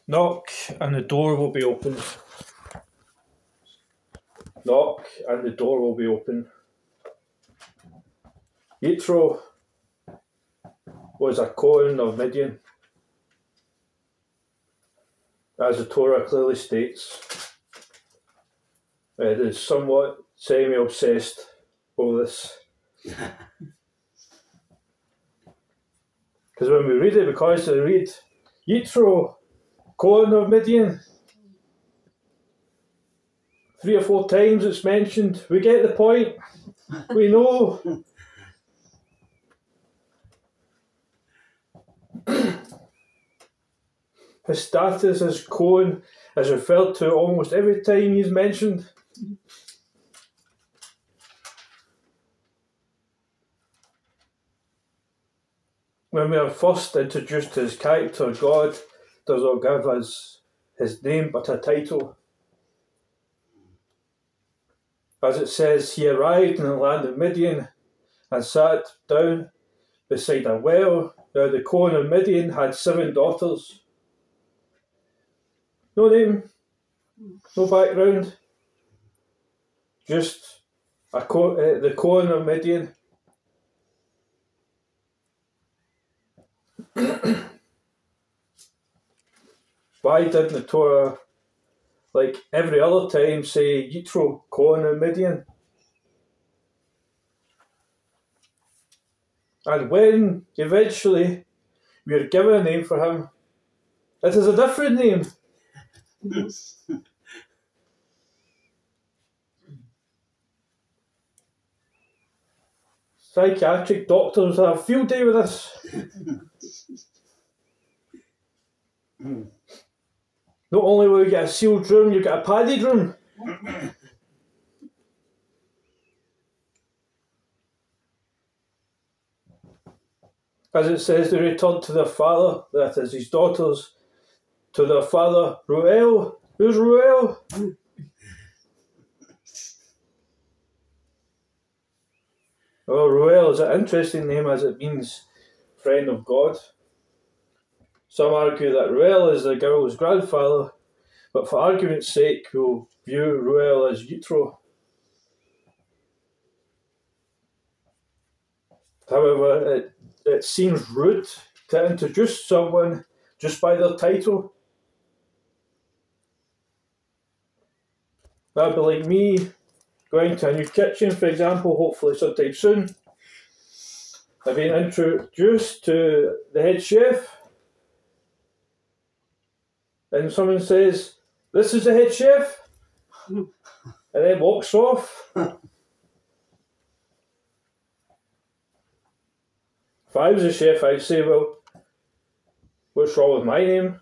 Knock and the door will be open. Knock and the door will be open. Yitro was a Cohen of Midian, as the Torah clearly states. It is somewhat semi-obsessed over this. Because when we read it, because we read Yitro, Cohen of Midian, 3 or 4 times it's mentioned, we get the point. We know. His status as Cohen is referred to almost every time he's mentioned. When we are first introduced to his character, God does not give us his name but a title. As it says, he arrived in the land of Midian and sat down beside a well. Now the Cohen of Midian had 7 daughters. No name, no background, just the Cohen of Midian. Why didn't the Torah, like every other time, say Yitro, Cohen of Midian? And when eventually we are given a name for him, it is a different name. Psychiatric doctors have a field day with this. Not only will you get a sealed room, you get a padded room. As it says, they returned to their father, that is his daughters, to their father, Ruel. Who's Ruel? Oh, Ruel is an interesting name as it means friend of God. Some argue that Ruel is the girl's grandfather, but for argument's sake, we'll view Ruel as Yitro. However, it seems rude to introduce someone just by their title. That'd be like me going to a new kitchen, for example, hopefully sometime soon. I've been introduced to the head chef, and someone says, "This is the head chef," and then walks off. If I was a chef, I'd say, "Well, what's wrong with my name?"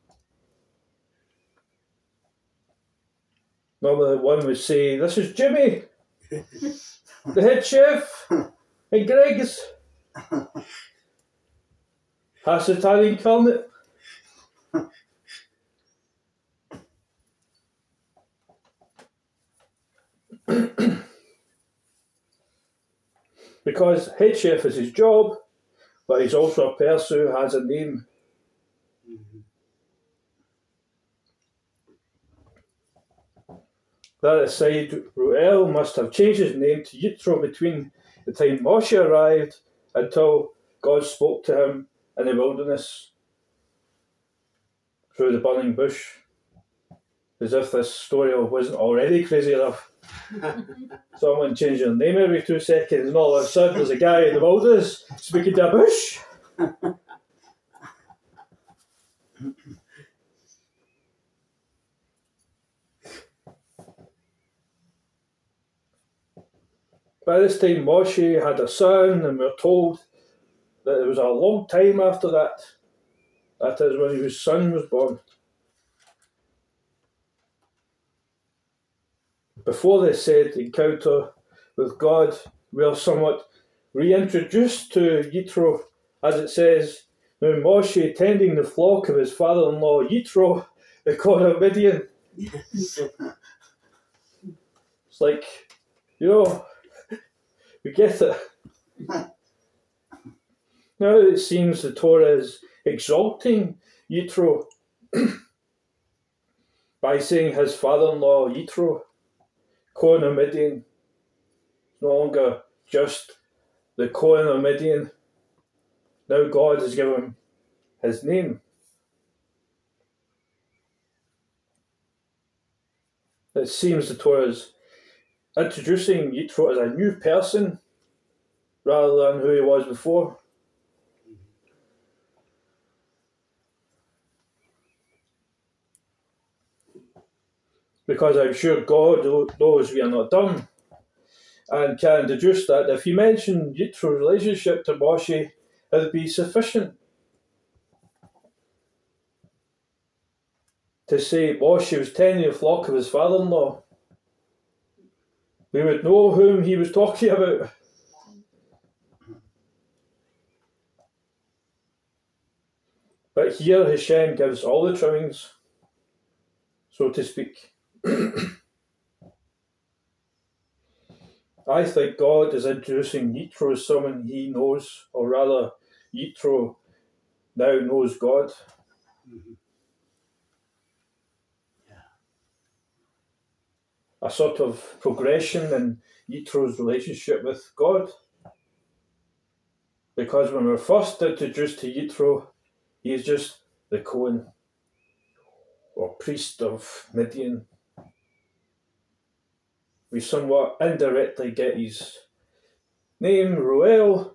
Normally one would say, "This is Jimmy, the head chef, and Greg's Hasatan incarnate." Because head chef is his job, but he's also a person who has a name. That aside, Ruel must have changed his name to Yitro between the time Moshe arrived until God spoke to him in the wilderness through the burning bush. As if this story wasn't already crazy enough. Someone changing their name every 2 seconds, and all of a sudden there's a guy in the wilderness speaking to a bush. By this time Moshe had a son, and we're told that it was a long time after that. That is when his son was born. Before this said encounter with God, we are somewhat reintroduced to Yitro, as it says, "Now Moshe tending the flock of his father-in-law Yitro, the Cohen of Midian." It's like, we get it. Now it seems the Torah is exalting Yitro by saying his father-in-law Yitro, Cohen of Midian, no longer just the Cohen of Midian. Now God has given him his name. It seems that was introducing Yitro as a new person rather than who he was before. Because I'm sure God knows we are not dumb and can deduce that if he mentioned Yitro's relationship to Moshe, it would be sufficient to say Moshe was tending the flock of his father-in-law. We would know whom he was talking about. But here Hashem gives all the trimmings, so to speak. I think God is introducing Yitro as someone he knows, or rather, Yitro now knows God. A sort of progression in Yitro's relationship with God. Because when we're first introduced to Yitro, he is just the Cohen or priest of Midian. We somewhat indirectly get his name, Ruel,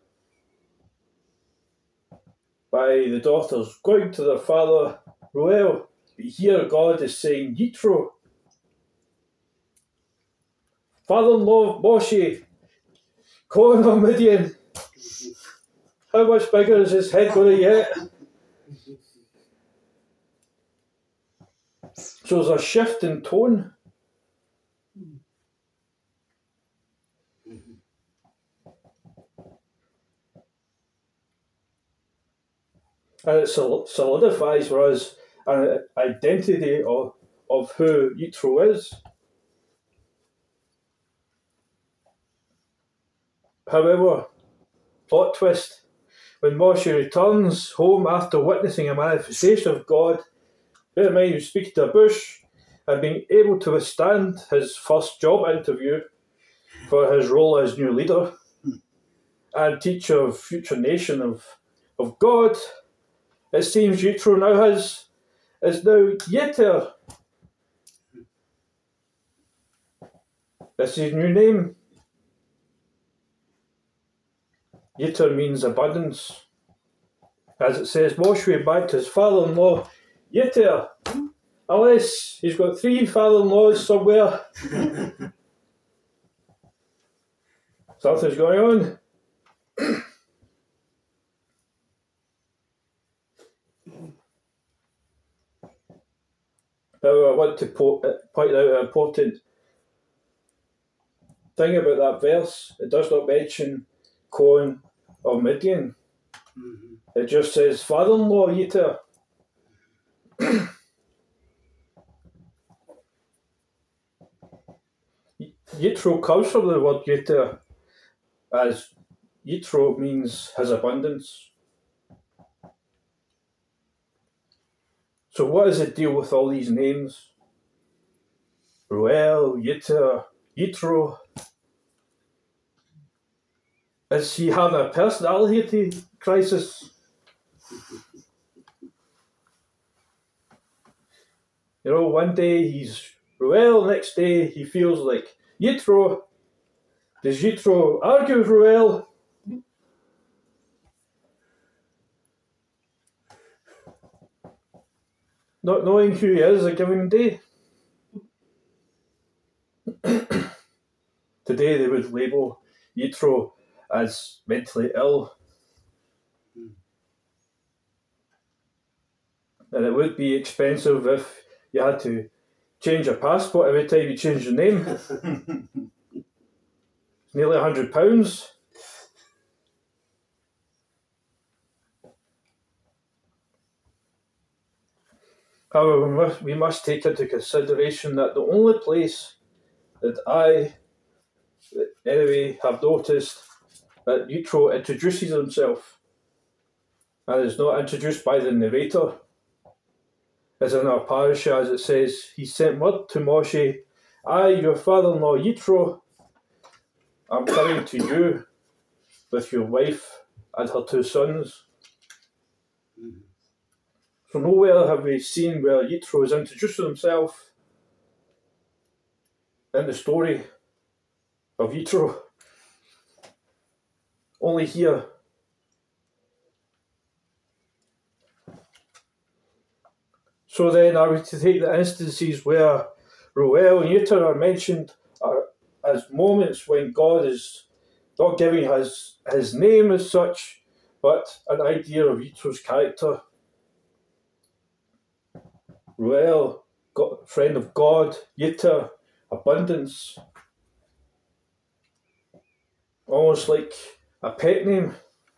by the daughters going to their father, Ruel. But here God is saying, Yitro, father-in-law of Moshe, Cohen of Midian. How much bigger is his head going to get? So there's a shift in tone. And it solidifies for us an identity of who Yitro is. However, plot twist, when Moshe returns home after witnessing a manifestation of God, bear in mind he was speaking to a bush and being able to withstand his first job interview for his role as new leader and teacher of future nation of God, it seems Yitro now is now Yeter. That's his new name. Yeter means abundance. As it says, Moshe went back to his father-in-law, Yeter. Unless he's got 3 father-in-laws somewhere. Something's going on. Now, I want to point out an important thing about that verse. It does not mention Cohen of Midian. It just says father-in-law Yeter. Yitro comes from the word Yeter, as Yitro means his abundance. So what is the deal with all these names? Ruel, Yeter, Yitro. Is he having a personality crisis? You know, one day he's Ruel, next day he feels like Yitro. Does Yitro argue with Ruel? Not knowing who he is a given day. Today they would label Yitro as mentally ill. And it would be expensive if you had to change your passport every time you change your name. It's nearly £100. However, we must take into consideration that the only place that I, anyway, have noticed that Yitro introduces himself and is not introduced by the narrator as in our parasha, as it says, he sent word to Moshe, I, your father-in-law Yitro, am coming to you with your wife and her 2 sons. So nowhere have we seen where Yitro is introducing himself in the story of Yitro. Only here. So then are we to take the instances where Reuel and Yitro are mentioned as moments when God is not giving his name as such, but an idea of Yitro's character. Reuel, friend of God, Yitro, abundance. Almost like a pet name.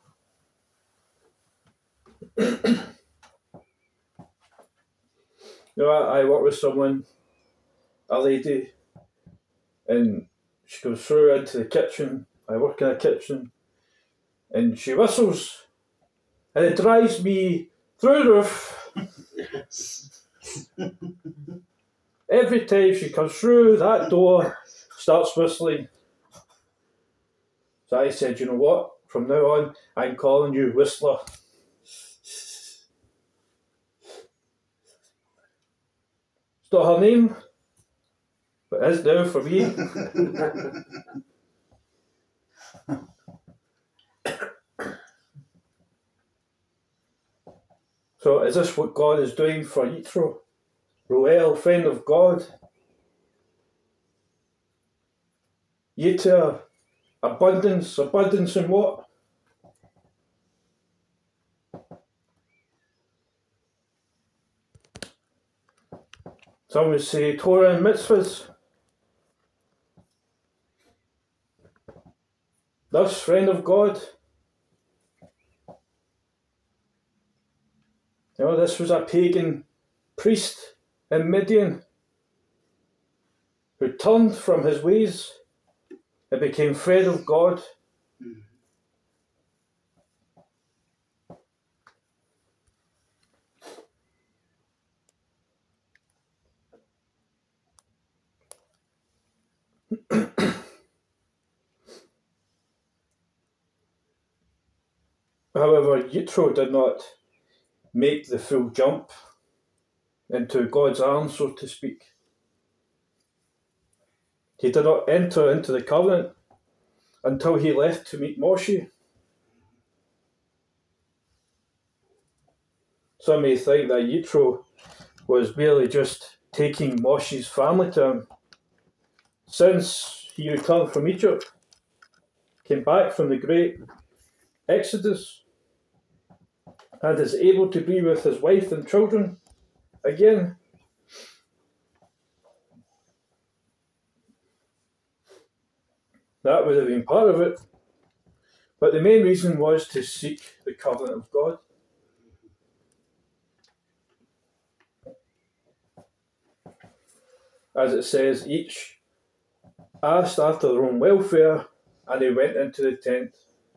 I work with someone, a lady, and she goes through into the kitchen. I work in a kitchen, and she whistles, and it drives me through the roof. Every time she comes through that door, starts whistling. So I said, you know what? From now on, I'm calling you Whistler. It's not her name, but it is now for me. So is this what God is doing for Yitro? Reuel, friend of God. Yitro, abundance. Abundance in what? Some would say Torah and mitzvahs. Thus, friend of God. This was a pagan priest in Midian who turned from his ways and became friend of God. However, Yitro did not make the full jump into God's arms, so to speak. He did not enter into the covenant until he left to meet Moshe. Some may think that Yitro was merely just taking Moshe's family to him. Since he returned from Egypt, came back from the great Exodus, and is able to be with his wife and children again. That would have been part of it. But the main reason was to seek the covenant of God. As it says, each asked after their own welfare, and they went into the tent.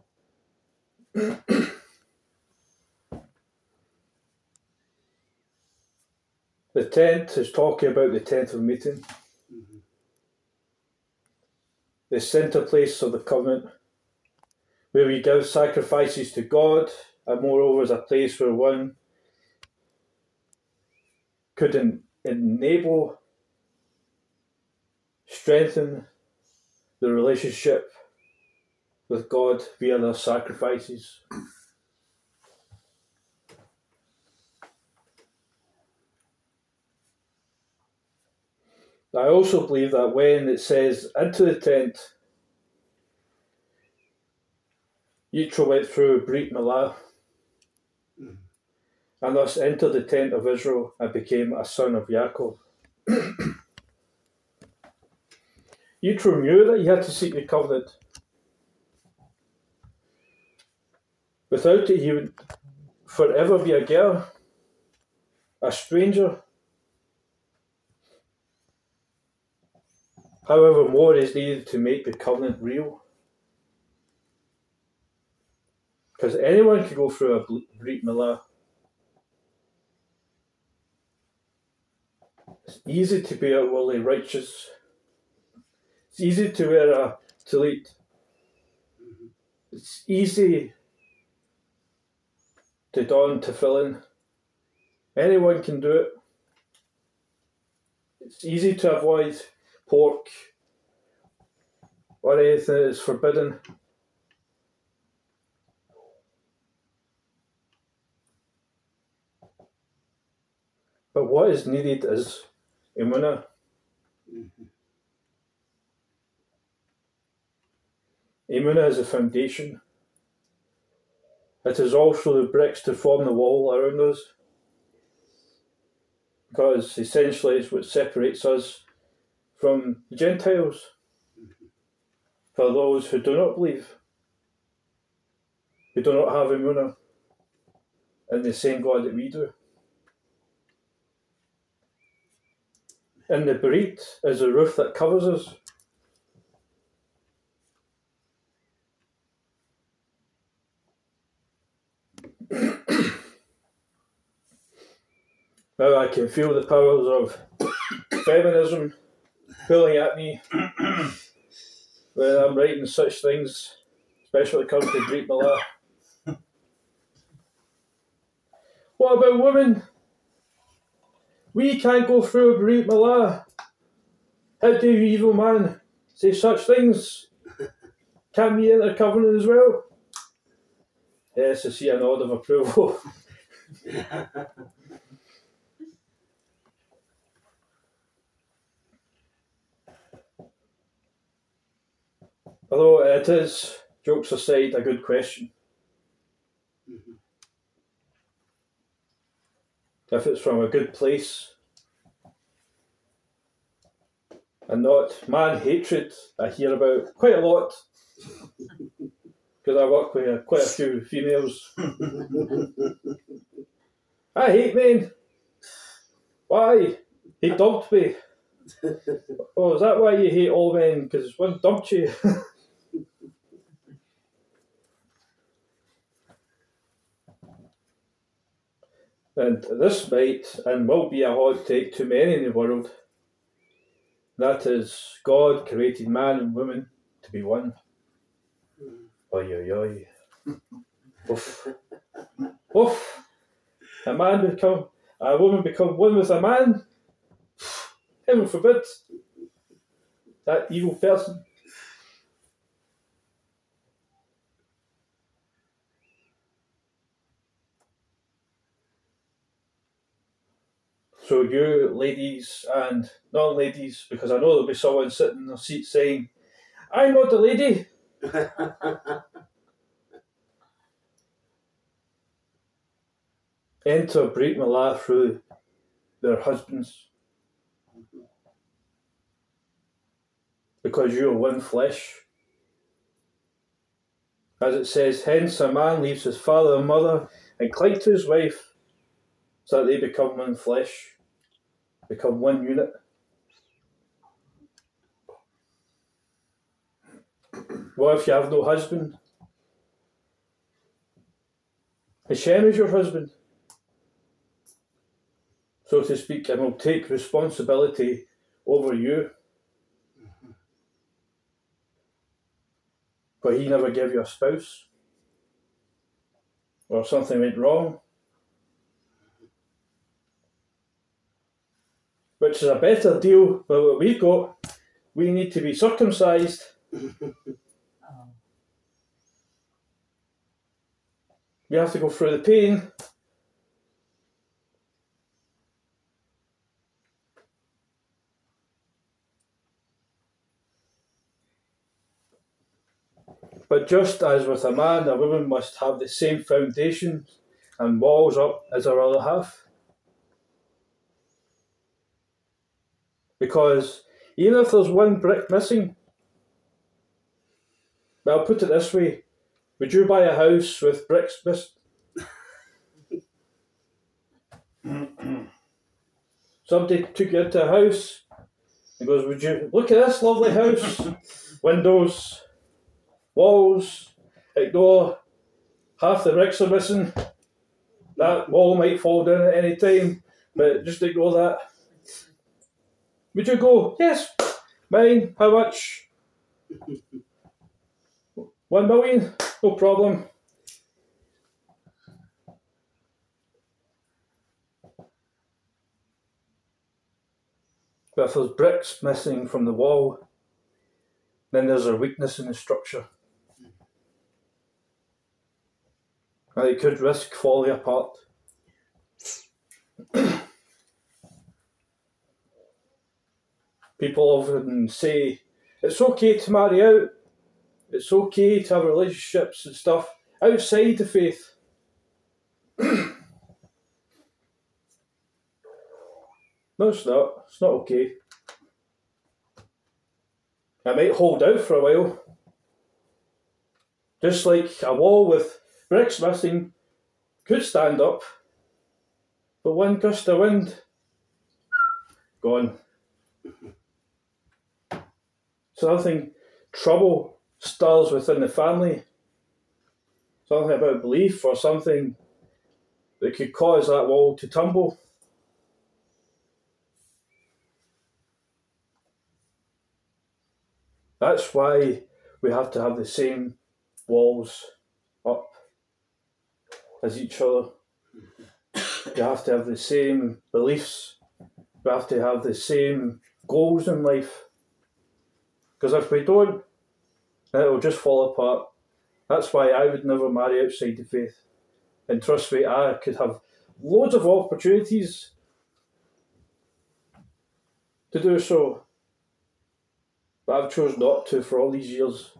The tent is talking about the tent of meeting. The centre place of the covenant, where we give sacrifices to God, and moreover is a place where one could enable, strengthen the relationship with God via their sacrifices. I also believe that when it says into the tent, Yitro went through Brit Milah, and thus entered the tent of Israel and became a son of Yaakov. Yitro knew that he had to seek the covenant. Without it, he would forever be a ger, a stranger. However, more is needed to make the covenant real. Because anyone can go through a Brit Milah. It's easy to be outwardly righteous. It's easy to wear a tallit. It's easy to don tefillin. Anyone can do it. It's easy to avoid pork or anything that is forbidden. But what is needed is emunah. Emunah is a foundation. It is also the bricks to form the wall around us. Because essentially it's what separates us from the Gentiles. For those who do not believe, who do not have emunah in the same God that we do. And the Berit is the roof that covers us. Now I can feel the powers of feminism pulling at me when I'm writing such things, especially when it comes to Brit Milah. What about women? We can't go through a Brit Milah. How do you, evil man, say such things? Can't we enter covenant as well? Yes, I see a nod of approval. Although it is, jokes aside, a good question. If it's from a good place and not man hatred I hear about quite a lot, because I work with quite a few females. I hate men. Why? He dumped me. Oh, is that why you hate all men? Because one dumped you? And this might and will be a hot take to many in the world. That is, God created man and woman to be one. Oi, oi, oi. Oof. Oof. A woman become one with a man? Heaven forbid. That evil person. So you ladies and non-ladies, because I know there'll be someone sitting in their seat saying, I'm not a lady. Enter Brit Milah through their husbands. Because you are one flesh. As it says, hence a man leaves his father and mother and clings to his wife, so that they become one flesh, become one unit. What if you have no husband? Hashem is your husband, so to speak, and will take responsibility over you. But he never gave you a spouse, or something went wrong, which is a better deal than what we've got. We need to be circumcised. We have to go through the pain. But just as with a man, a woman must have the same foundation and walls up as her other half. Because even if there's one brick missing, well, I'll put it this way, would you buy a house with bricks missing? Somebody took you into a house and goes, would you look at this lovely house? Windows, walls, ignore half the bricks are missing. That wall might fall down at any time, but just ignore that. Would you go, yes, mine, how much? 1 million? No problem. But if there's bricks missing from the wall, then there's a weakness in the structure. And it could risk falling apart. People often say, it's okay to marry out, it's okay to have relationships and stuff outside the faith. No, it's not. It's not okay. It might hold out for a while. Just like a wall with bricks missing could stand up, but one gust of wind, gone. Something trouble stirs within the family, something about belief or something that could cause that wall to tumble. That's why we have to have the same walls up as each other. We have to have the same beliefs. We have to have the same goals in life. Because if we don't, then it will just fall apart. That's why I would never marry outside the faith. And trust me, I could have loads of opportunities to do so. But I've chosen not to for all these years.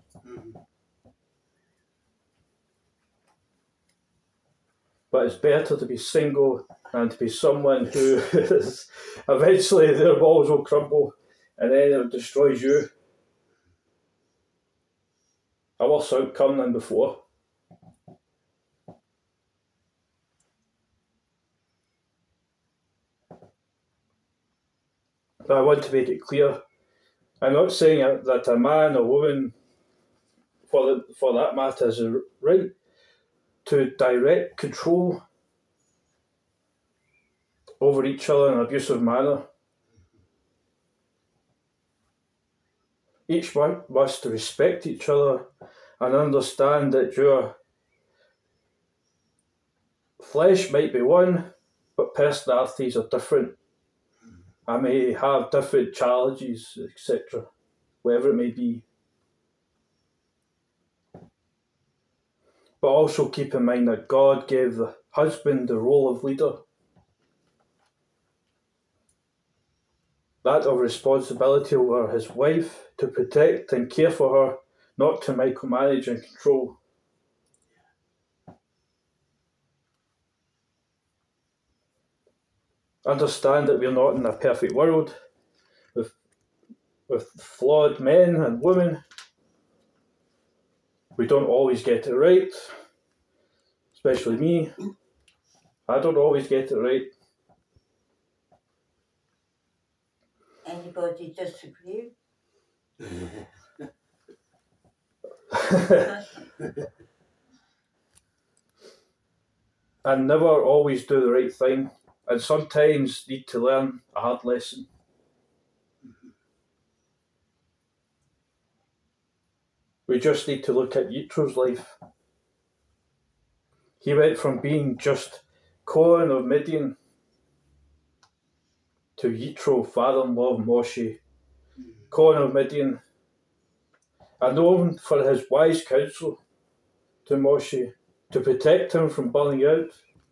But it's better to be single than to be someone who is eventually their walls will crumble and then it destroys you. A worse outcome than before. But I want to make it clear, I'm not saying that a man or woman, for that matter, has a right to direct control over each other in an abusive manner. Each one must respect each other and understand that your flesh might be one, but personalities are different. I may have different challenges, etc., whatever it may be. But also keep in mind that God gave the husband the role of leader. That of responsibility over his wife, to protect and care for her, not to micromanage and control. Understand that we're not in a perfect world with flawed men and women. We don't always get it right, especially me. I don't always get it right. Anybody disagree? I never always do the right thing, and sometimes need to learn a hard lesson. We just need to look at Yitro's life. He went from being just Cohen of Midian to Yitro, father-in-law of Moshe, Cohen of Midian, and known for his wise counsel to Moshe to protect him from burning out,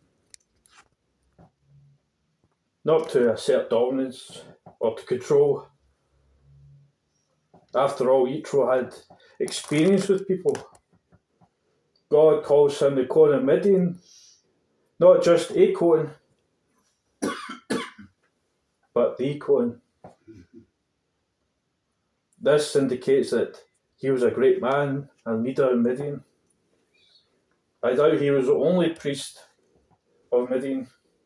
not to assert dominance or to control. After all, Yitro had experience with people. God calls him the Cohen of Midian, not just a Cohen, but the Cohen. This indicates that he was a great man and leader in Midian. I doubt he was the only priest of Midian,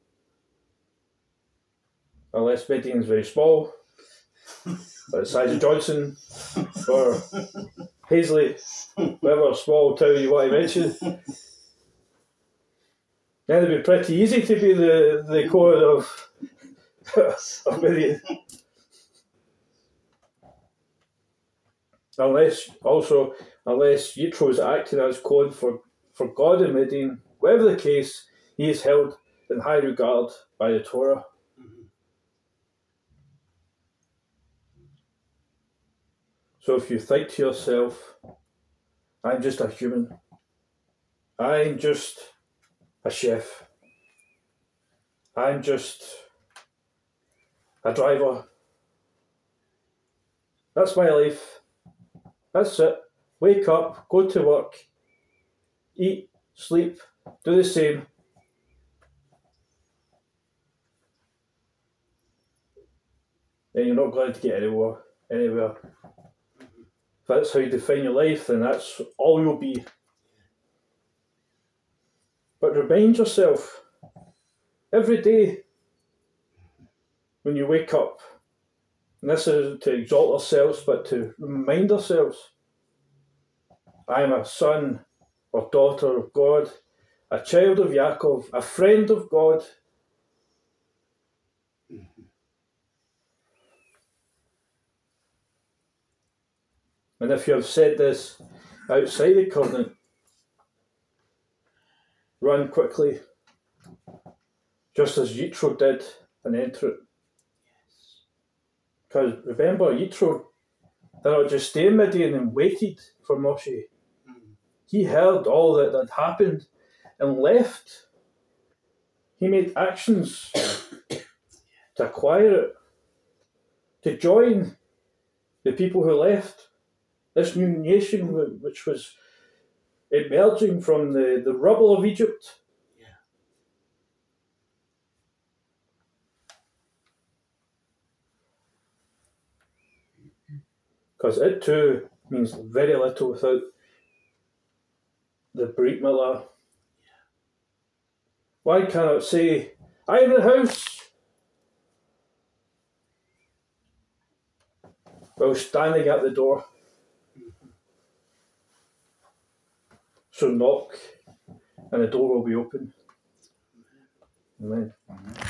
unless Midian is very small, but the size of Johnson or Paisley, whatever small town you want to mention. Then it'd be pretty easy to be the Cohen of Midian. unless Yitro is acting as code for God in Midian. Whatever the case, he is held in high regard by the Torah. So if you think to yourself, I'm just a human, I'm just a chef, I'm just a driver, that's my life, that's it, wake up, go to work, eat, sleep, do the same, then you're not going to get anywhere. If that's how you define your life, then that's all you'll be. But remind yourself every day when you wake up, and this is to exalt ourselves, but to remind ourselves, I am a son or daughter of God, a child of Yaakov, a friend of God. And if you have said this outside the covenant, run quickly, just as Yitro did, and enter it. Because remember, Yitro did not just stay in Midian and waited for Moshe. He heard all that had happened and left. He made actions to acquire it, to join the people who left this new nation, which was emerging from the rubble of Egypt. Because it too means very little without the Brit Milah. Why cannot say, I am in the house, while standing at the door? So knock, and the door will be open. Amen.